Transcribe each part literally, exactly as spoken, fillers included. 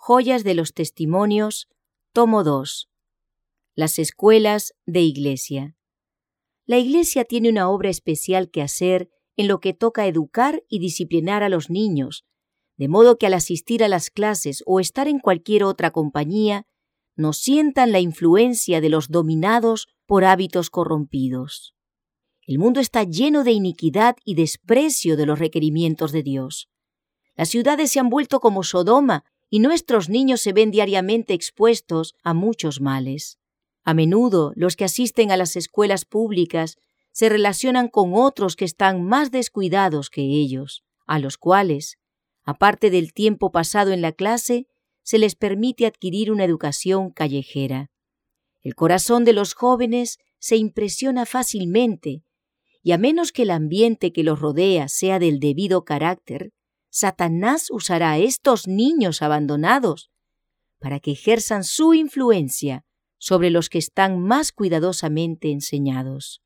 Joyas de los Testimonios, tomo dos. Las escuelas de Iglesia. La Iglesia tiene una obra especial que hacer en lo que toca educar y disciplinar a los niños, de modo que al asistir a las clases o estar en cualquier otra compañía, no sientan la influencia de los dominados por hábitos corrompidos. El mundo está lleno de iniquidad y desprecio de los requerimientos de Dios. Las ciudades se han vuelto como Sodoma y nuestros niños se ven diariamente expuestos a muchos males. A menudo, los que asisten a las escuelas públicas se relacionan con otros que están más descuidados que ellos, a los cuales, aparte del tiempo pasado en la clase, se les permite adquirir una educación callejera. El corazón de los jóvenes se impresiona fácilmente, y a menos que el ambiente que los rodea sea del debido carácter, Satanás usará a estos niños abandonados para que ejerzan su influencia sobre los que están más cuidadosamente enseñados.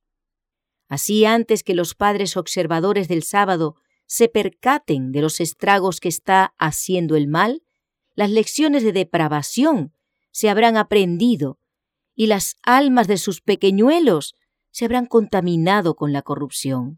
Así, antes que los padres observadores del sábado se percaten de los estragos que está haciendo el mal, las lecciones de depravación se habrán aprendido y las almas de sus pequeñuelos se habrán contaminado con la corrupción.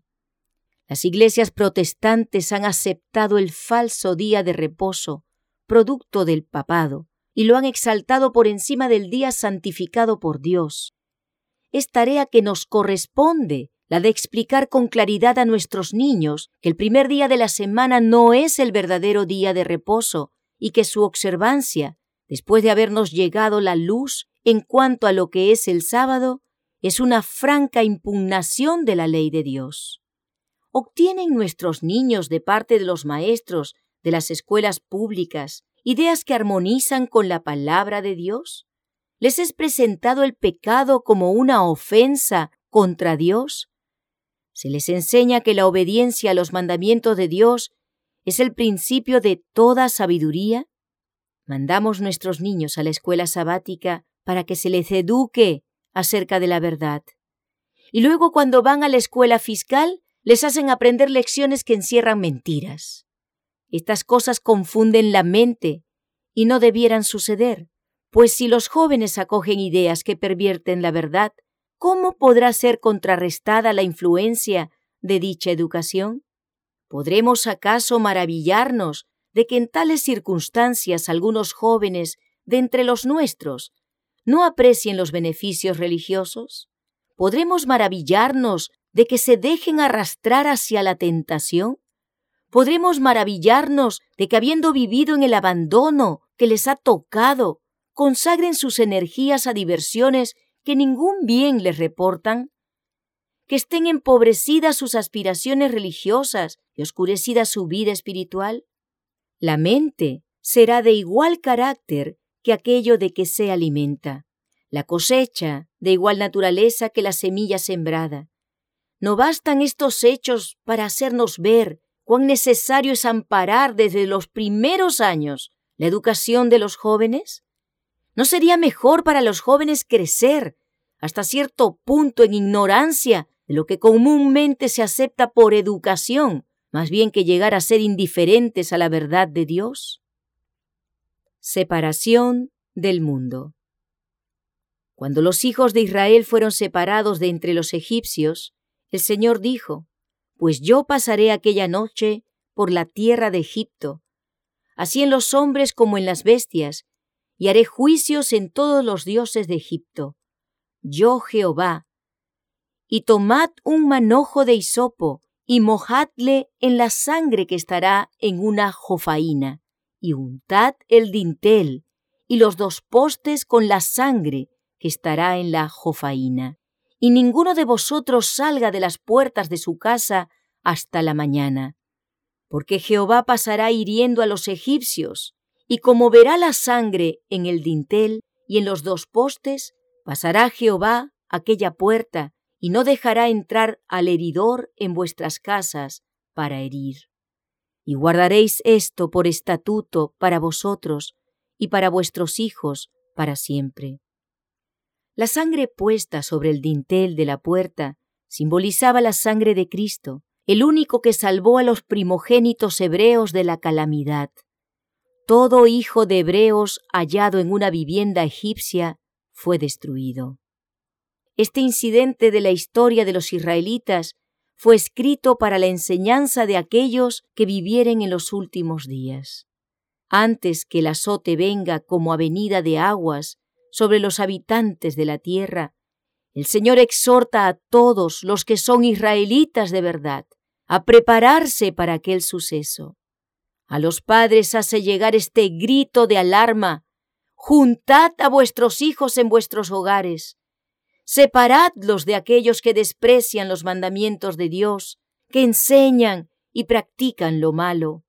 Las iglesias protestantes han aceptado el falso día de reposo, producto del papado, y lo han exaltado por encima del día santificado por Dios. Es tarea que nos corresponde la de explicar con claridad a nuestros niños que el primer día de la semana no es el verdadero día de reposo y que su observancia, después de habernos llegado la luz en cuanto a lo que es el sábado, es una franca impugnación de la ley de Dios. ¿Obtienen nuestros niños de parte de los maestros de las escuelas públicas ideas que armonizan con la palabra de Dios? ¿Les es presentado el pecado como una ofensa contra Dios? ¿Se les enseña que la obediencia a los mandamientos de Dios es el principio de toda sabiduría? Mandamos nuestros niños a la escuela sabática para que se les eduque acerca de la verdad. Y luego, cuando van a la escuela fiscal, les hacen aprender lecciones que encierran mentiras. Estas cosas confunden la mente y no debieran suceder, pues si los jóvenes acogen ideas que pervierten la verdad, ¿cómo podrá ser contrarrestada la influencia de dicha educación? ¿Podremos acaso maravillarnos de que en tales circunstancias algunos jóvenes de entre los nuestros no aprecien los beneficios religiosos? ¿Podremos maravillarnos de que se dejen arrastrar hacia la tentación? ¿Podremos maravillarnos de que, habiendo vivido en el abandono que les ha tocado, consagren sus energías a diversiones que ningún bien les reportan? ¿Que estén empobrecidas sus aspiraciones religiosas y oscurecida su vida espiritual? La mente será de igual carácter que aquello de que se alimenta, la cosecha de igual naturaleza que la semilla sembrada. ¿No bastan estos hechos para hacernos ver cuán necesario es amparar desde los primeros años la educación de los jóvenes? ¿No sería mejor para los jóvenes crecer hasta cierto punto en ignorancia de lo que comúnmente se acepta por educación, más bien que llegar a ser indiferentes a la verdad de Dios? Separación del mundo. Cuando los hijos de Israel fueron separados de entre los egipcios, el Señor dijo: «Pues yo pasaré aquella noche por la tierra de Egipto, así en los hombres como en las bestias, y haré juicios en todos los dioses de Egipto. Yo Jehová. Y tomad un manojo de hisopo, y mojadle en la sangre que estará en una jofaína, y untad el dintel y los dos postes con la sangre que estará en la jofaína. Y ninguno de vosotros salga de las puertas de su casa hasta la mañana, porque Jehová pasará hiriendo a los egipcios, y como verá la sangre en el dintel y en los dos postes, pasará Jehová aquella puerta, y no dejará entrar al heridor en vuestras casas para herir. Y guardaréis esto por estatuto para vosotros y para vuestros hijos para siempre». La sangre puesta sobre el dintel de la puerta simbolizaba la sangre de Cristo, el único que salvó a los primogénitos hebreos de la calamidad. todo hijo de hebreos hallado en una vivienda egipcia fue destruido. Este incidente de la historia de los israelitas fue escrito para la enseñanza de aquellos que vivieren en los últimos días. Antes que el azote venga como avenida de aguas sobre los habitantes de la tierra, el Señor exhorta a todos los que son israelitas de verdad a prepararse para aquel suceso. A los padres hace llegar este grito de alarma: juntad a vuestros hijos en vuestros hogares, separadlos de aquellos que desprecian los mandamientos de Dios, que enseñan y practican lo malo.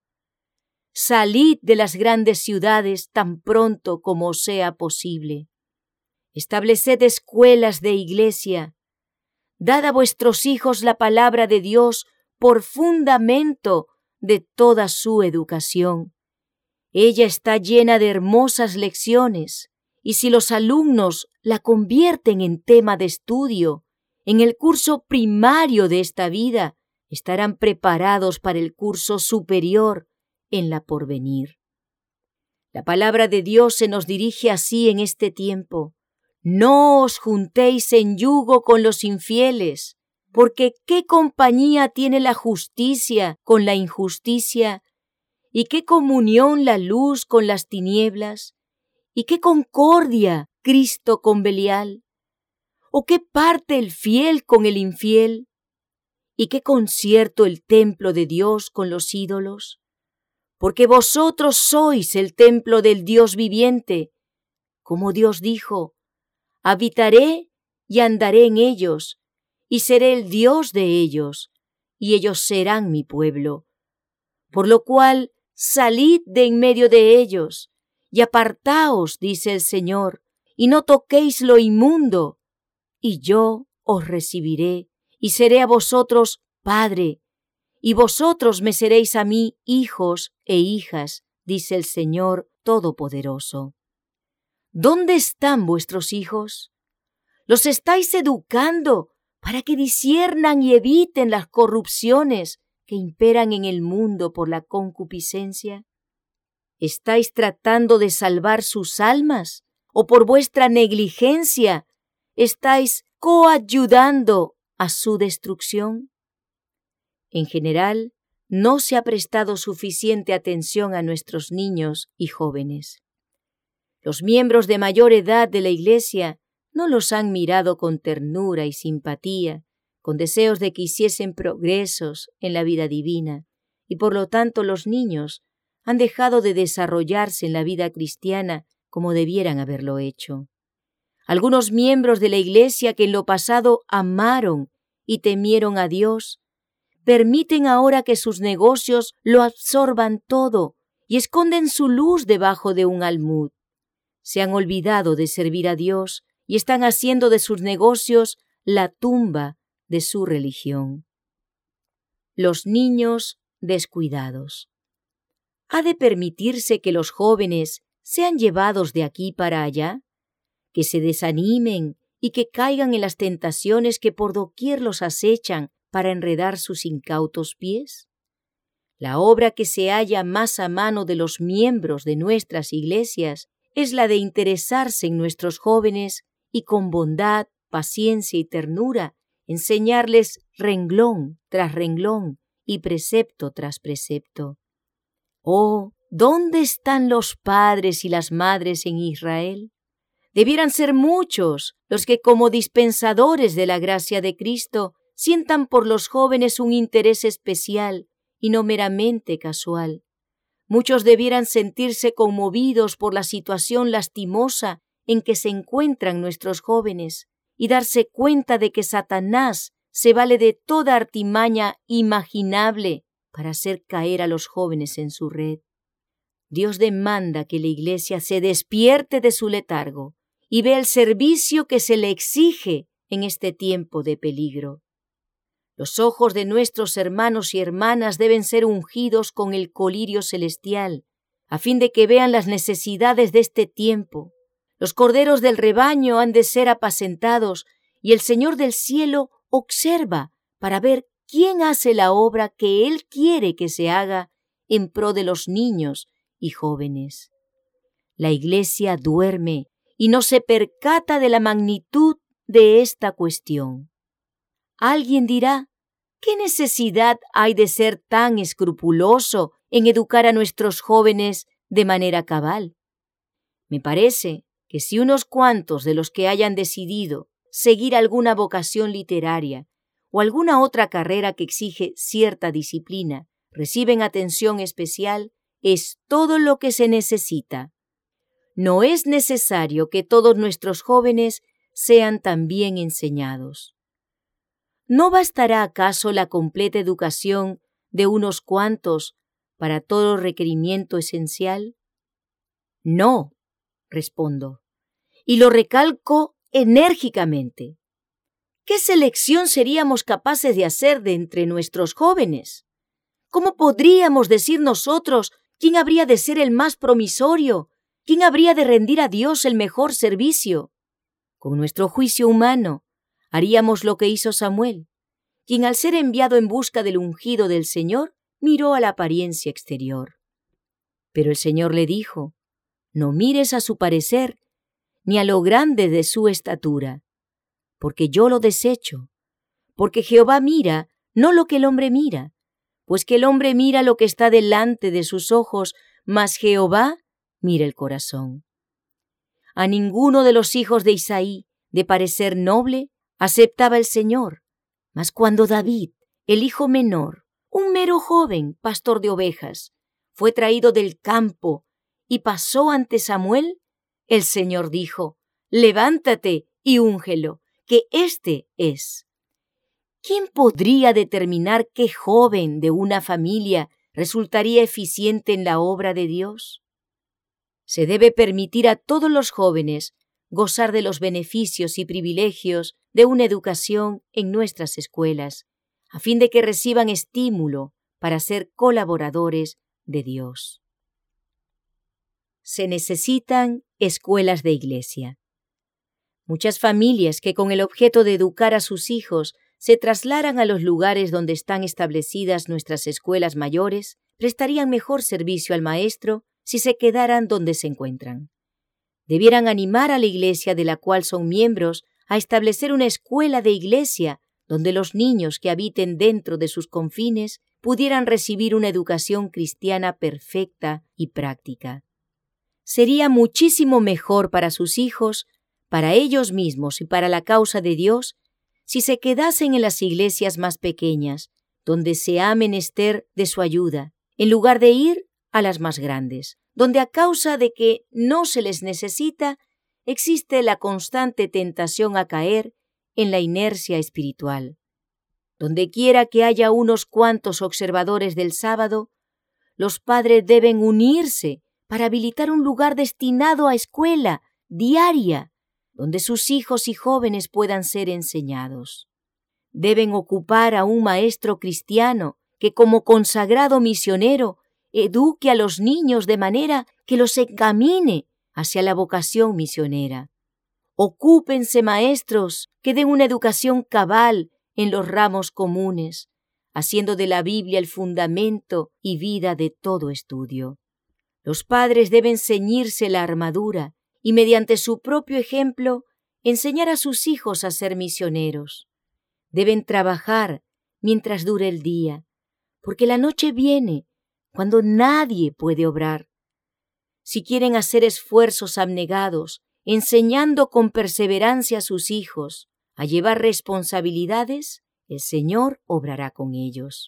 Salid de las grandes ciudades tan pronto como os sea posible. Estableced escuelas de iglesia. Dad a vuestros hijos la palabra de Dios por fundamento de toda su educación. Ella está llena de hermosas lecciones, y si los alumnos la convierten en tema de estudio en el curso primario de esta vida, estarán preparados para el curso superior en la porvenir. La palabra de Dios se nos dirige así en este tiempo: no os juntéis en yugo con los infieles, porque ¿qué compañía tiene la justicia con la injusticia? ¿Y qué comunión la luz con las tinieblas? ¿Y qué concordia Cristo con Belial? ¿O qué parte el fiel con el infiel? ¿Y qué concierto el templo de Dios con los ídolos? Porque vosotros sois el templo del Dios viviente. Como Dios dijo: habitaré y andaré en ellos, y seré el Dios de ellos, y ellos serán mi pueblo. Por lo cual, salid de en medio de ellos, y apartaos, dice el Señor, y no toquéis lo inmundo, y yo os recibiré, y seré a vosotros Padre, y vosotros me seréis a mí hijos e hijas, dice el Señor Todopoderoso. ¿Dónde están vuestros hijos? ¿Los estáis educando para que disciernan y eviten las corrupciones que imperan en el mundo por la concupiscencia? ¿Estáis tratando de salvar sus almas? ¿O por vuestra negligencia estáis coayudando a su destrucción? En general, no se ha prestado suficiente atención a nuestros niños y jóvenes. Los miembros de mayor edad de la Iglesia no los han mirado con ternura y simpatía, con deseos de que hiciesen progresos en la vida divina, y por lo tanto los niños han dejado de desarrollarse en la vida cristiana como debieran haberlo hecho. Algunos miembros de la Iglesia que en lo pasado amaron y temieron a Dios, permiten ahora que sus negocios lo absorban todo y esconden su luz debajo de un almud. Se han olvidado de servir a Dios y están haciendo de sus negocios la tumba de su religión. Los niños descuidados. ¿Ha de permitirse que los jóvenes sean llevados de aquí para allá? ¿Que se desanimen y que caigan en las tentaciones que por doquier los acechan para enredar sus incautos pies? La obra que se halla más a mano de los miembros de nuestras iglesias es la de interesarse en nuestros jóvenes y con bondad, paciencia y ternura enseñarles renglón tras renglón y precepto tras precepto. Oh, ¿dónde están los padres y las madres en Israel? Debieran ser muchos los que, como dispensadores de la gracia de Cristo, sientan por los jóvenes un interés especial y no meramente casual. Muchos debieran sentirse conmovidos por la situación lastimosa en que se encuentran nuestros jóvenes y darse cuenta de que Satanás se vale de toda artimaña imaginable para hacer caer a los jóvenes en su red. Dios demanda que la Iglesia se despierte de su letargo y vea el servicio que se le exige en este tiempo de peligro. Los ojos de nuestros hermanos y hermanas deben ser ungidos con el colirio celestial, a fin de que vean las necesidades de este tiempo. Los corderos del rebaño han de ser apacentados, y el Señor del cielo observa para ver quién hace la obra que Él quiere que se haga en pro de los niños y jóvenes. La Iglesia duerme y no se percata de la magnitud de esta cuestión. Alguien dirá, ¿qué necesidad hay de ser tan escrupuloso en educar a nuestros jóvenes de manera cabal? Me parece que si unos cuantos de los que hayan decidido seguir alguna vocación literaria o alguna otra carrera que exige cierta disciplina reciben atención especial, es todo lo que se necesita. No es necesario que todos nuestros jóvenes sean también enseñados. ¿No bastará acaso la completa educación de unos cuantos para todo requerimiento esencial? No, respondo, y lo recalco enérgicamente. ¿Qué selección seríamos capaces de hacer de entre nuestros jóvenes? ¿Cómo podríamos decir nosotros quién habría de ser el más promisorio, quién habría de rendir a Dios el mejor servicio? Con nuestro juicio humano haríamos lo que hizo Samuel, quien al ser enviado en busca del ungido del Señor miró a la apariencia exterior. Pero el Señor le dijo, no mires a su parecer, ni a lo grande de su estatura, porque yo lo desecho, porque Jehová mira no lo que el hombre mira, pues que el hombre mira lo que está delante de sus ojos, mas Jehová mira el corazón. A ninguno de los hijos de Isaí, de parecer noble, aceptaba el Señor, mas cuando David, el hijo menor, un mero joven, pastor de ovejas, fue traído del campo y pasó ante Samuel, el Señor dijo, levántate y úngelo, que éste es. ¿Quién podría determinar qué joven de una familia resultaría eficiente en la obra de Dios? Se debe permitir a todos los jóvenes gozar de los beneficios y privilegios de una educación en nuestras escuelas, a fin de que reciban estímulo para ser colaboradores de Dios. Se necesitan escuelas de iglesia. Muchas familias que con el objeto de educar a sus hijos se trasladan a los lugares donde están establecidas nuestras escuelas mayores, prestarían mejor servicio al maestro si se quedaran donde se encuentran. Debieran animar a la iglesia de la cual son miembros a establecer una escuela de iglesia donde los niños que habiten dentro de sus confines pudieran recibir una educación cristiana perfecta y práctica. Sería muchísimo mejor para sus hijos, para ellos mismos y para la causa de Dios, si se quedasen en las iglesias más pequeñas, donde se ha menester de su ayuda, en lugar de ir a las más grandes, donde a causa de que no se les necesita, existe la constante tentación a caer en la inercia espiritual. Donde quiera que haya unos cuantos observadores del sábado, los padres deben unirse para habilitar un lugar destinado a escuela diaria, donde sus hijos y jóvenes puedan ser enseñados. Deben ocupar a un maestro cristiano que como consagrado misionero eduque a los niños de manera que los encamine hacia la vocación misionera. Ocúpense maestros que den una educación cabal en los ramos comunes, haciendo de la Biblia el fundamento y vida de todo estudio. Los padres deben ceñirse la armadura y mediante su propio ejemplo enseñar a sus hijos a ser misioneros. Deben trabajar mientras dure el día, porque la noche viene cuando nadie puede obrar. Si quieren hacer esfuerzos abnegados, enseñando con perseverancia a sus hijos a llevar responsabilidades, el Señor obrará con ellos.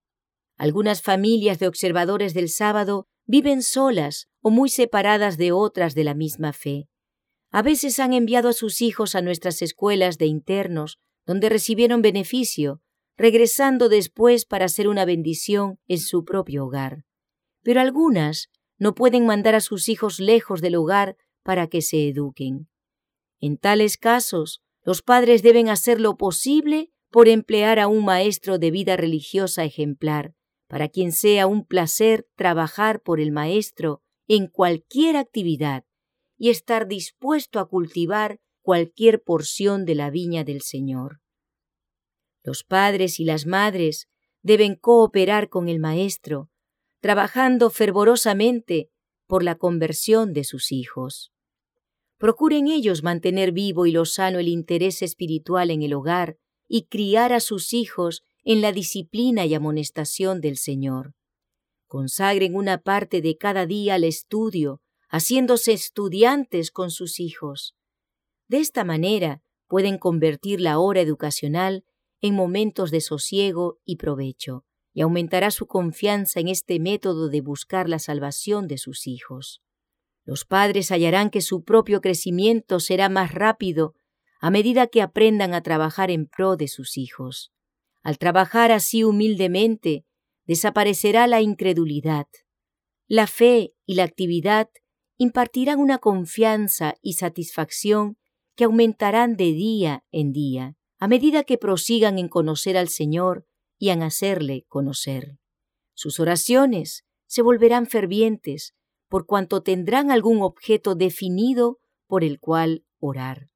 Algunas familias de observadores del sábado viven solas o muy separadas de otras de la misma fe. A veces han enviado a sus hijos a nuestras escuelas de internos, donde recibieron beneficio, regresando después para hacer una bendición en su propio hogar. Pero algunas no pueden mandar a sus hijos lejos del hogar para que se eduquen. En tales casos, los padres deben hacer lo posible por emplear a un maestro de vida religiosa ejemplar, para quien sea un placer trabajar por el maestro en cualquier actividad y estar dispuesto a cultivar cualquier porción de la viña del Señor. Los padres y las madres deben cooperar con el maestro trabajando fervorosamente por la conversión de sus hijos. Procuren ellos mantener vivo y lozano el interés espiritual en el hogar y criar a sus hijos en la disciplina y amonestación del Señor. Consagren una parte de cada día al estudio, haciéndose estudiantes con sus hijos. De esta manera pueden convertir la hora educacional en momentos de sosiego y provecho, y aumentará su confianza en este método de buscar la salvación de sus hijos. Los padres hallarán que su propio crecimiento será más rápido a medida que aprendan a trabajar en pro de sus hijos. Al trabajar así humildemente, desaparecerá la incredulidad. La fe y la actividad impartirán una confianza y satisfacción que aumentarán de día en día, a medida que prosigan en conocer al Señor y en hacerle conocer. Sus oraciones se volverán fervientes, por cuanto tendrán algún objeto definido por el cual orar.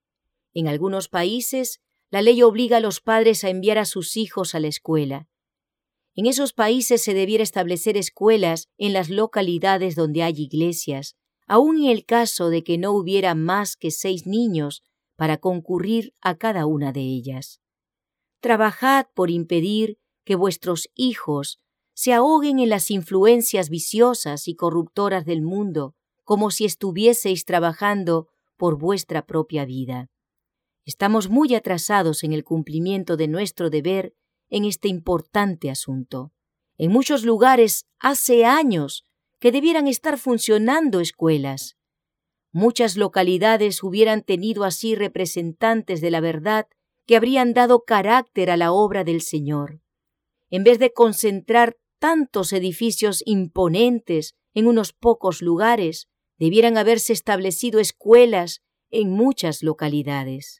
En algunos países, la ley obliga a los padres a enviar a sus hijos a la escuela. En esos países se debiera establecer escuelas en las localidades donde hay iglesias, aun en el caso de que no hubiera más que seis niños para concurrir a cada una de ellas. Trabajad por impedir que vuestros hijos se ahoguen en las influencias viciosas y corruptoras del mundo, como si estuvieseis trabajando por vuestra propia vida. Estamos muy atrasados en el cumplimiento de nuestro deber en este importante asunto. En muchos lugares hace años que debieran estar funcionando escuelas. Muchas localidades hubieran tenido así representantes de la verdad que habrían dado carácter a la obra del Señor. En vez de concentrar tantos edificios imponentes en unos pocos lugares, debieran haberse establecido escuelas en muchas localidades.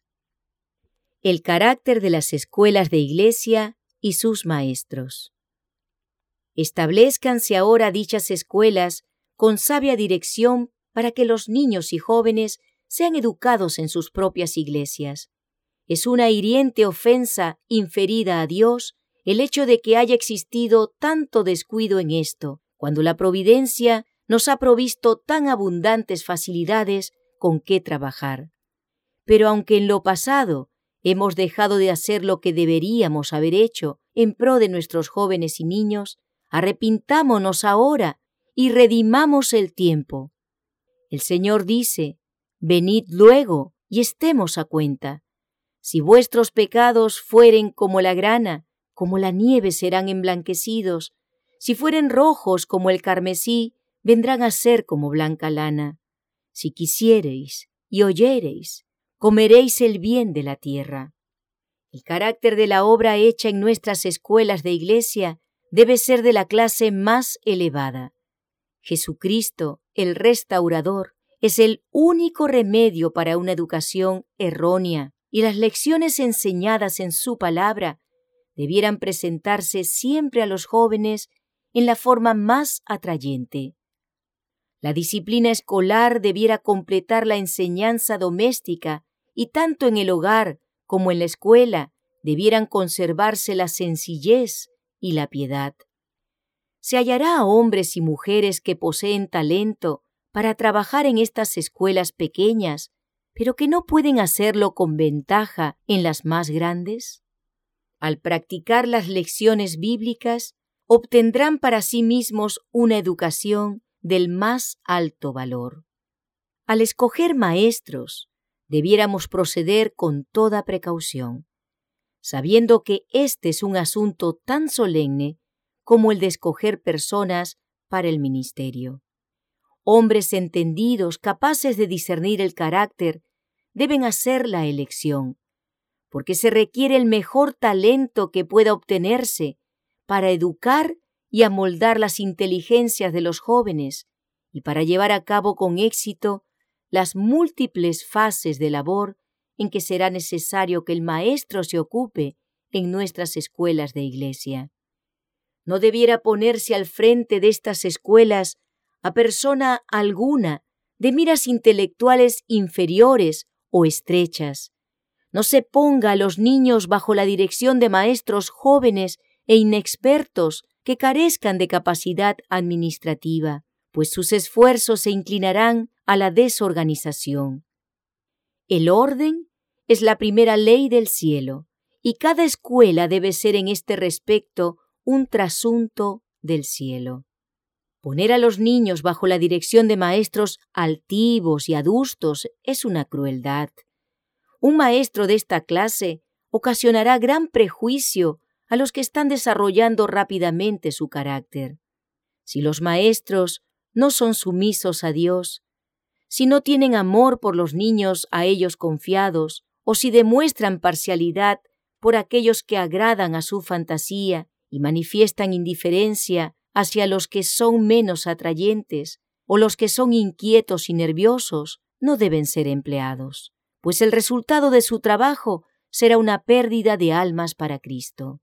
El carácter de las escuelas de iglesia y sus maestros. Establezcanse ahora dichas escuelas con sabia dirección para que los niños y jóvenes sean educados en sus propias iglesias. Es una hiriente ofensa inferida a Dios el hecho de que haya existido tanto descuido en esto, cuando la providencia nos ha provisto tan abundantes facilidades con qué trabajar. Pero aunque en lo pasado hemos dejado de hacer lo que deberíamos haber hecho en pro de nuestros jóvenes y niños, arrepintámonos ahora y redimamos el tiempo. El Señor dice: «Venid luego y estemos a cuenta. Si vuestros pecados fueren como la grana, como la nieve serán emblanquecidos. Si fueren rojos como el carmesí, vendrán a ser como blanca lana. Si quisiereis y oyereis, comeréis el bien de la tierra». El carácter de la obra hecha en nuestras escuelas de iglesia debe ser de la clase más elevada. Jesucristo, el restaurador, es el único remedio para una educación errónea, y las lecciones enseñadas en su palabra debieran presentarse siempre a los jóvenes en la forma más atrayente. La disciplina escolar debiera completar la enseñanza doméstica, y tanto en el hogar como en la escuela debieran conservarse la sencillez y la piedad. Se hallará a hombres y mujeres que poseen talento para trabajar en estas escuelas pequeñas, pero que no pueden hacerlo con ventaja en las más grandes. Al practicar las lecciones bíblicas, obtendrán para sí mismos una educación del más alto valor. Al escoger maestros, debiéramos proceder con toda precaución, sabiendo que este es un asunto tan solemne como el de escoger personas para el ministerio. Hombres entendidos, capaces de discernir el carácter, deben hacer la elección, porque se requiere el mejor talento que pueda obtenerse para educar y amoldar las inteligencias de los jóvenes y para llevar a cabo con éxito las múltiples fases de labor en que será necesario que el maestro se ocupe en nuestras escuelas de iglesia. No debiera ponerse al frente de estas escuelas a persona alguna de miras intelectuales inferiores o estrechas. No se ponga a los niños bajo la dirección de maestros jóvenes e inexpertos que carezcan de capacidad administrativa, pues sus esfuerzos se inclinarán a la desorganización. El orden es la primera ley del cielo, y cada escuela debe ser en este respecto un trasunto del cielo. Poner a los niños bajo la dirección de maestros altivos y adustos es una crueldad. Un maestro de esta clase ocasionará gran prejuicio a los que están desarrollando rápidamente su carácter. Si los maestros no son sumisos a Dios, si no tienen amor por los niños a ellos confiados, o si demuestran parcialidad por aquellos que agradan a su fantasía y manifiestan indiferencia hacia los que son menos atrayentes, o los que son inquietos y nerviosos, no deben ser empleados, pues el resultado de su trabajo será una pérdida de almas para Cristo.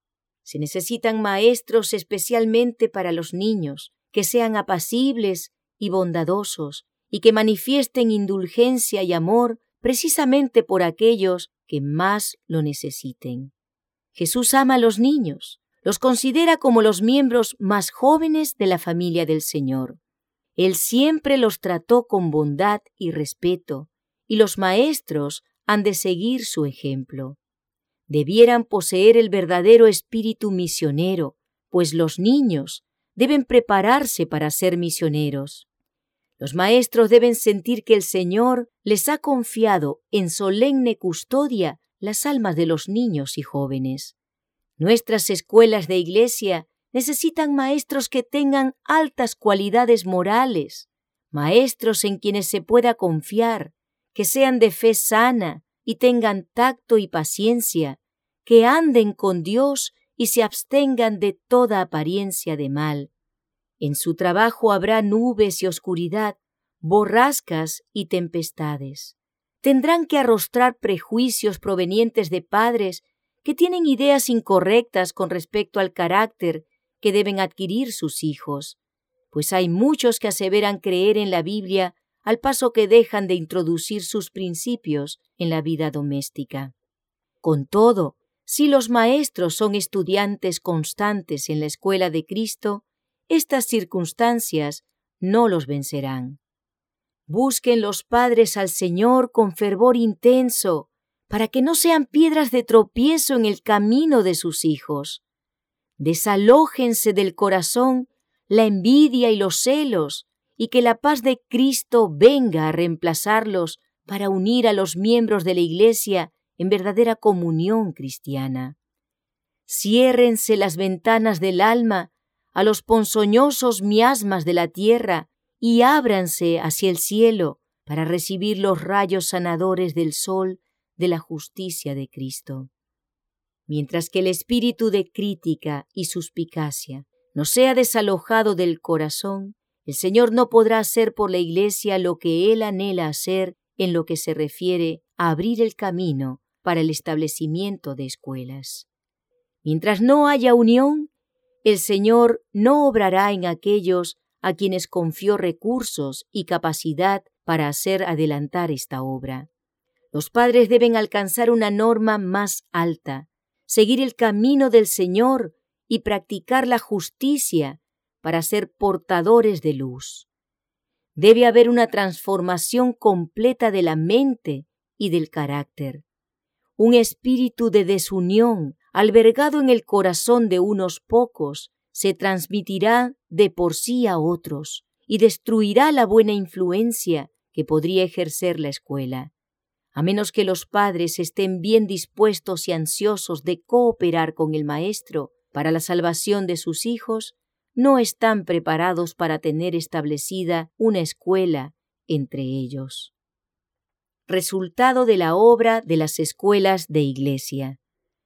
Se necesitan maestros especialmente para los niños, que sean apacibles y bondadosos, y que manifiesten indulgencia y amor precisamente por aquellos que más lo necesiten. Jesús ama a los niños, los considera como los miembros más jóvenes de la familia del Señor. Él siempre los trató con bondad y respeto, y los maestros han de seguir su ejemplo. Debieran poseer el verdadero espíritu misionero, pues los niños deben prepararse para ser misioneros. Los maestros deben sentir que el Señor les ha confiado en solemne custodia las almas de los niños y jóvenes. Nuestras escuelas de iglesia necesitan maestros que tengan altas cualidades morales, maestros en quienes se pueda confiar, que sean de fe sana y tengan tacto y paciencia, que anden con Dios y se abstengan de toda apariencia de mal. En su trabajo habrá nubes y oscuridad, borrascas y tempestades. Tendrán que arrostrar prejuicios provenientes de padres que tienen ideas incorrectas con respecto al carácter que deben adquirir sus hijos, pues hay muchos que aseveran creer en la Biblia al paso que dejan de introducir sus principios en la vida doméstica. Con todo, si los maestros son estudiantes constantes en la escuela de Cristo, estas circunstancias no los vencerán. Busquen los padres al Señor con fervor intenso, para que no sean piedras de tropiezo en el camino de sus hijos. Desalójense del corazón la envidia y los celos, y que la paz de Cristo venga a reemplazarlos para unir a los miembros de la Iglesia en verdadera comunión cristiana. Ciérrense las ventanas del alma a los ponzoñosos miasmas de la tierra y ábranse hacia el cielo para recibir los rayos sanadores del sol de la justicia de Cristo. Mientras que el espíritu de crítica y suspicacia no sea desalojado del corazón, el Señor no podrá hacer por la Iglesia lo que Él anhela hacer en lo que se refiere a abrir el camino para el establecimiento de escuelas. Mientras no haya unión, el Señor no obrará en aquellos a quienes confió recursos y capacidad para hacer adelantar esta obra. Los padres deben alcanzar una norma más alta, seguir el camino del Señor y practicar la justicia para ser portadores de luz. Debe haber una transformación completa de la mente y del carácter. Un espíritu de desunión, albergado en el corazón de unos pocos, se transmitirá de por sí a otros y destruirá la buena influencia que podría ejercer la escuela. A menos que los padres estén bien dispuestos y ansiosos de cooperar con el maestro para la salvación de sus hijos, no están preparados para tener establecida una escuela entre ellos. Resultado de la obra de las escuelas de iglesia.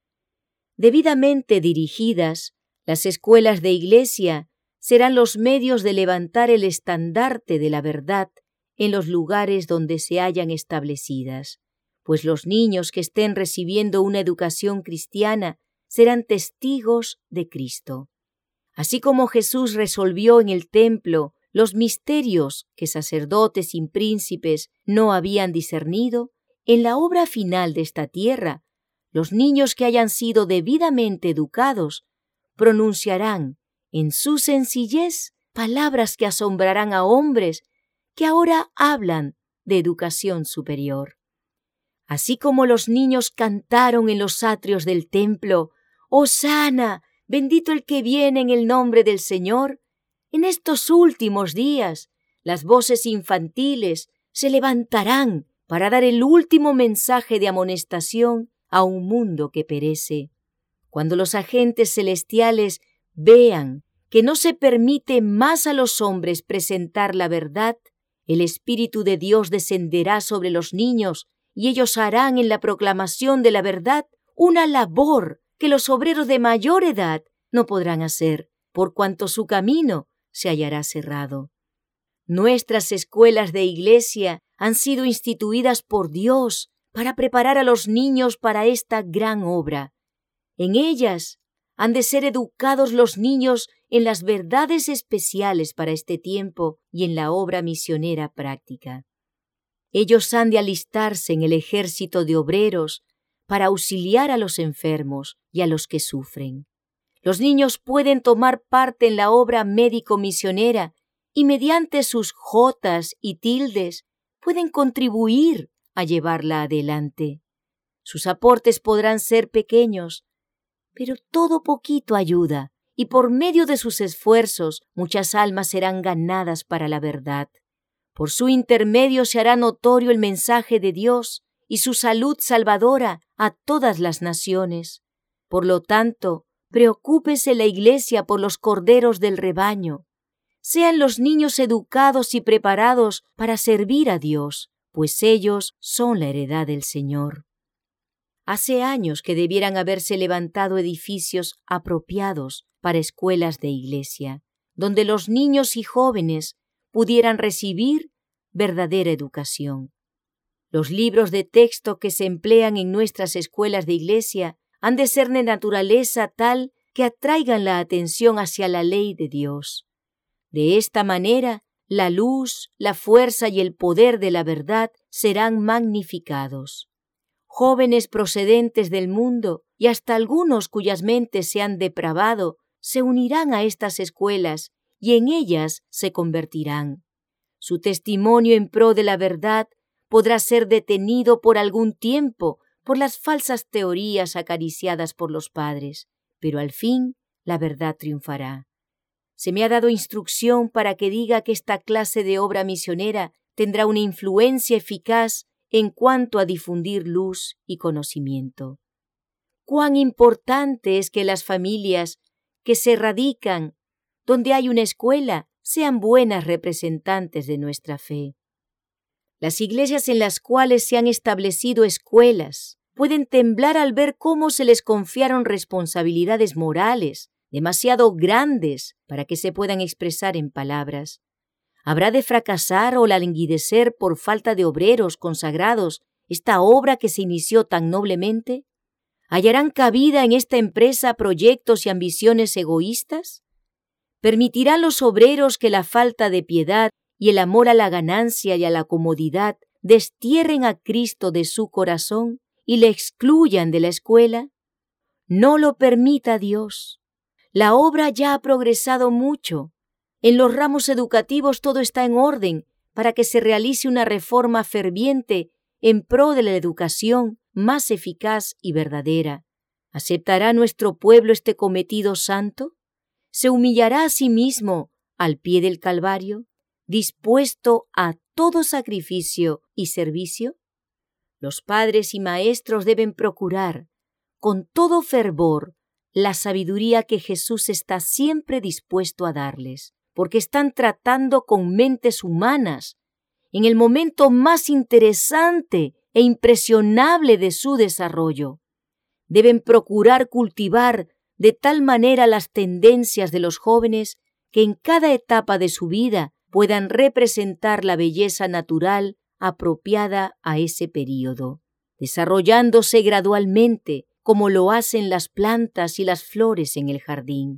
Debidamente dirigidas, las escuelas de iglesia serán los medios de levantar el estandarte de la verdad en los lugares donde se hallan establecidas, pues los niños que estén recibiendo una educación cristiana serán testigos de Cristo. Así como Jesús resolvió en el templo los misterios que sacerdotes y príncipes no habían discernido, en la obra final de esta tierra, los niños que hayan sido debidamente educados pronunciarán en su sencillez, palabras que asombrarán a hombres que ahora hablan de educación superior. Así como los niños cantaron en los atrios del templo, «Hosana, bendito el que viene en el nombre del Señor», en estos últimos días las voces infantiles se levantarán para dar el último mensaje de amonestación a un mundo que perece. Cuando los agentes celestiales vean que no se permite más a los hombres presentar la verdad, el Espíritu de Dios descenderá sobre los niños y ellos harán en la proclamación de la verdad una labor que los obreros de mayor edad no podrán hacer, por cuanto su camino se hallará cerrado. Nuestras escuelas de iglesia han sido instituidas por Dios para preparar a los niños para esta gran obra. En ellas han de ser educados los niños en las verdades especiales para este tiempo y en la obra misionera práctica. Ellos han de alistarse en el ejército de obreros para auxiliar a los enfermos y a los que sufren. Los niños pueden tomar parte en la obra médico-misionera y mediante sus jotas y tildes pueden contribuir a llevarla adelante. Sus aportes podrán ser pequeños, pero todo poquito ayuda, y por medio de sus esfuerzos muchas almas serán ganadas para la verdad. Por su intermedio se hará notorio el mensaje de Dios y su salud salvadora a todas las naciones. Por lo tanto, preocúpese la Iglesia por los corderos del rebaño. Sean los niños educados y preparados para servir a Dios, pues ellos son la heredad del Señor. Hace años que debieran haberse levantado edificios apropiados para escuelas de iglesia, donde los niños y jóvenes pudieran recibir verdadera educación. Los libros de texto que se emplean en nuestras escuelas de iglesia han de ser de naturaleza tal que atraigan la atención hacia la ley de Dios. De esta manera, la luz, la fuerza y el poder de la verdad serán magnificados. Jóvenes procedentes del mundo y hasta algunos cuyas mentes se han depravado se unirán a estas escuelas y en ellas se convertirán. Su testimonio en pro de la verdad podrá ser detenido por algún tiempo por las falsas teorías acariciadas por los padres, pero al fin la verdad triunfará. Se me ha dado instrucción para que diga que esta clase de obra misionera tendrá una influencia eficaz en cuanto a difundir luz y conocimiento. Cuán importante es que las familias que se radican donde hay una escuela sean buenas representantes de nuestra fe. Las iglesias en las cuales se han establecido escuelas pueden temblar al ver cómo se les confiaron responsabilidades morales demasiado grandes para que se puedan expresar en palabras. ¿Habrá de fracasar o languidecer por falta de obreros consagrados esta obra que se inició tan noblemente? ¿Hallarán cabida en esta empresa proyectos y ambiciones egoístas? ¿Permitirán los obreros que la falta de piedad y el amor a la ganancia y a la comodidad destierren a Cristo de su corazón y le excluyan de la escuela? No lo permita Dios. La obra ya ha progresado mucho. En los ramos educativos todo está en orden para que se realice una reforma ferviente en pro de la educación más eficaz y verdadera. ¿Aceptará nuestro pueblo este cometido santo? ¿Se humillará a sí mismo al pie del Calvario, dispuesto a todo sacrificio y servicio? Los padres y maestros deben procurar, con todo fervor, la sabiduría que Jesús está siempre dispuesto a darles, porque están tratando con mentes humanas en el momento más interesante e impresionable de su desarrollo. Deben procurar cultivar de tal manera las tendencias de los jóvenes que en cada etapa de su vida puedan representar la belleza natural apropiada a ese período, desarrollándose gradualmente como lo hacen las plantas y las flores en el jardín.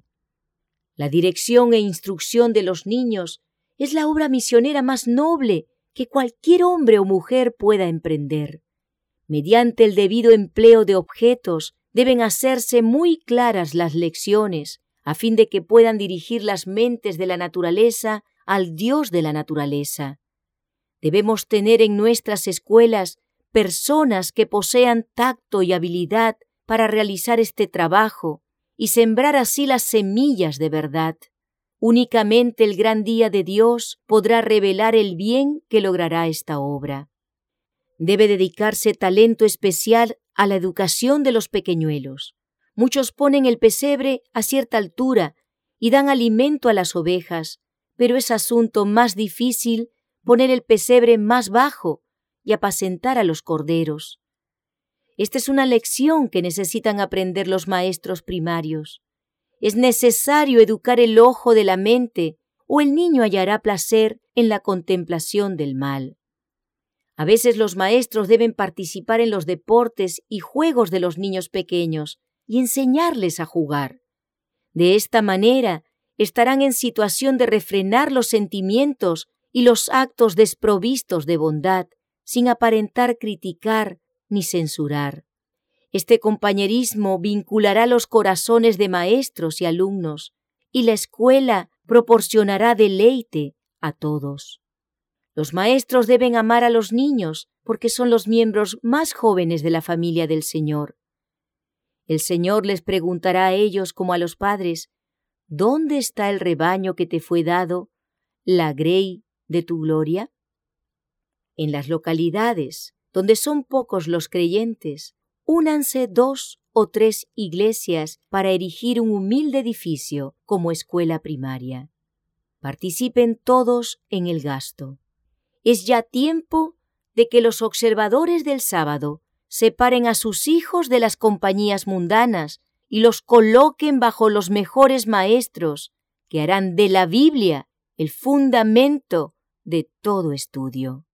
La dirección e instrucción de los niños es la obra misionera más noble que cualquier hombre o mujer pueda emprender. Mediante el debido empleo de objetos deben hacerse muy claras las lecciones a fin de que puedan dirigir las mentes de la naturaleza al Dios de la naturaleza. Debemos tener en nuestras escuelas personas que posean tacto y habilidad para realizar este trabajo y sembrar así las semillas de verdad. Únicamente el gran día de Dios podrá revelar el bien que logrará esta obra. Debe dedicarse talento especial a la educación de los pequeñuelos. Muchos ponen el pesebre a cierta altura y dan alimento a las ovejas, pero es asunto más difícil poner el pesebre más bajo y apacentar a los corderos. Esta es una lección que necesitan aprender los maestros primarios. Es necesario educar el ojo de la mente, o el niño hallará placer en la contemplación del mal. A veces los maestros deben participar en los deportes y juegos de los niños pequeños y enseñarles a jugar. De esta manera estarán en situación de refrenar los sentimientos y los actos desprovistos de bondad, sin aparentar criticar ni censurar. Este compañerismo vinculará los corazones de maestros y alumnos, y la escuela proporcionará deleite a todos. Los maestros deben amar a los niños porque son los miembros más jóvenes de la familia del Señor. El Señor les preguntará a ellos como a los padres: ¿dónde está el rebaño que te fue dado, la grey de tu gloria? En las localidades donde son pocos los creyentes, únanse dos o tres iglesias para erigir un humilde edificio como escuela primaria. Participen todos en el gasto. Es ya tiempo de que los observadores del sábado separen a sus hijos de las compañías mundanas y los coloquen bajo los mejores maestros que harán de la Biblia el fundamento de todo estudio.